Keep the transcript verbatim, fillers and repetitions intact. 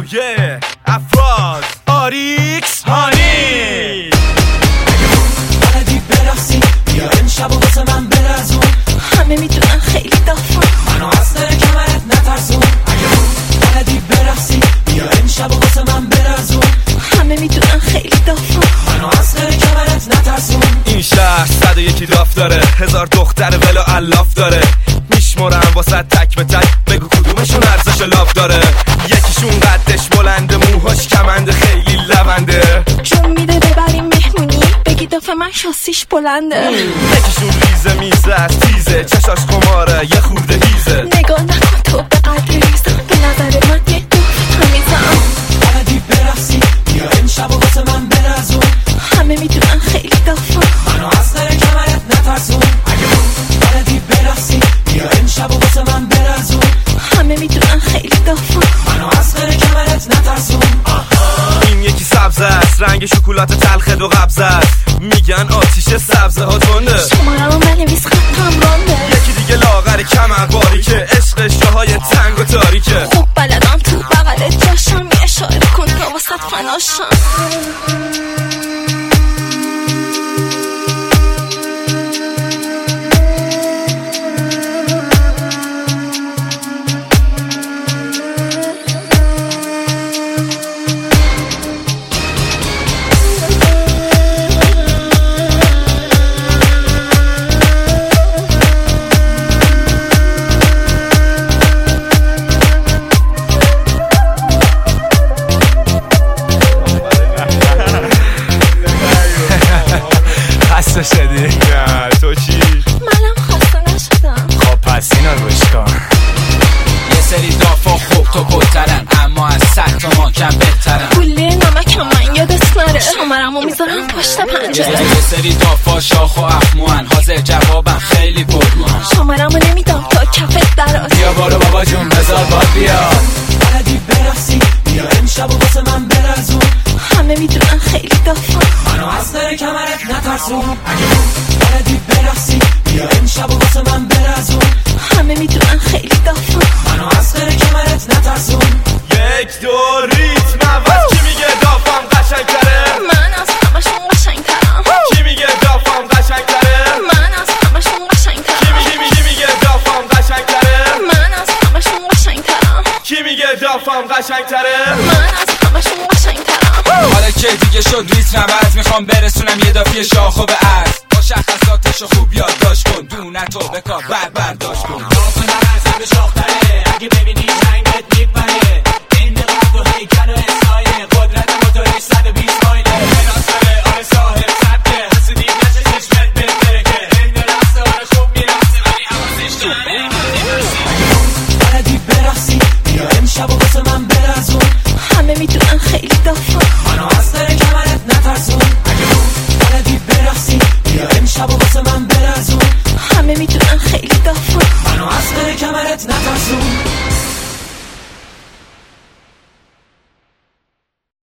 او یه افراز آریکس هانی بلدی برقصی بیا امشب و واسه من برزون همه میدونن خیلی دافم منو از در کمرت نترسون بلدی برقصی بیا امشب و واسه من برزون همه میدونن خیلی دافم منو از در کمرت نترسون این شهر صد و یکی راف داره، هزار دختر ولا الاف داره، میشمرم واسه تک به تک بگو کدومشون ارزش لاف داره. یکیشون قدش بلنده، موهاش کمنده، خیلی لونده، جون میده ببریم مهمونی بگی دافه من شاسیش بلنده. یکیشون ریزه میزه از تیزه، چشاش قماره یه خورده هیزه. نگاه نکن تو به قدر ریزم، به نظر من یه دافه تمیزم. بلدی برقصی بیا امشب و واسه من برزون همه میدونن خیلی دافم منو از در کمرت نترسون بلدی برقصی بیا امشب و واسه من برزون همه میدونن خیلی دافم منو از در کمرت نترسون این یکی سبز است، رنگ شکلات تلخ دو قبض است، میگن آتیش سبزه ها تنده. شمارم بنویس خطم رانده. یکی دیگه لاغر کمر باری که عشقش جاهای تنگ و تاریکه. خب بلدم تو بغل جاشم یه اشاره کن تا واسط فناشم. خسته شدی؟ نه تو چی؟ منم خسته نشدم. خب پس اینو گوش کن. یه سری دافا خوب تو بلترن، اما از صد تا ما کم بهترن. گوله نمکم من یادت نره، شمارمو میذارم پشت پنجره. یه سری دافا شاخ و اخموان، حاضر جوابم خیلی پرروان. شمارمو نمیدم تا کفت دراز. بیا بارو بابا جون بذار باد بیا. بلدی برقصی بیا امشب و واسه من برزون همه میدونن خیلی دافم منو از در کمرت نترسون بلدی برقصی بیا امشب و واسه من برزون همه میدونن خیلی دافم منو از در کمرت نترسون یک دو ریتم عوض. کی میگه دافم قشنگ‌تره؟ من از همشون قشنگترم. کی میگه دافم قشنگ‌تره؟ من از همشون کی قشنگترم. میگه میگه میگه دافم قشنگ‌تره؟ من از همشون قشنگترم. کی میگه دافم قشنگ‌تره؟ من از همشون قشنگترم. حالا که دیگه شد ریتم عوض، میخوام برسونم یه دافی شاخو به عرض. مشخصاتشو خوب یادداشت کن، دونتو به کار بر برداشت کن. داف من از همه شاختره، اگه ببینی جنگت میپره. این قد و هیکل و اسایه، قدرت موتورش صد و بیست مایله. مناصره آره صاحب سبکه، حسودی نشه چشمت بهتره که. این رقصه آره خوب میرقصه ولی حواسش تو بلدی برقصی بیا امشب و واسه من برزون همه میدونن خیلی دافم منو از در کمرت نترسون بلدی برقصی بیا امشب و واسه من برزون همه میدونن خیلی دافم منو از در کمرت نترسون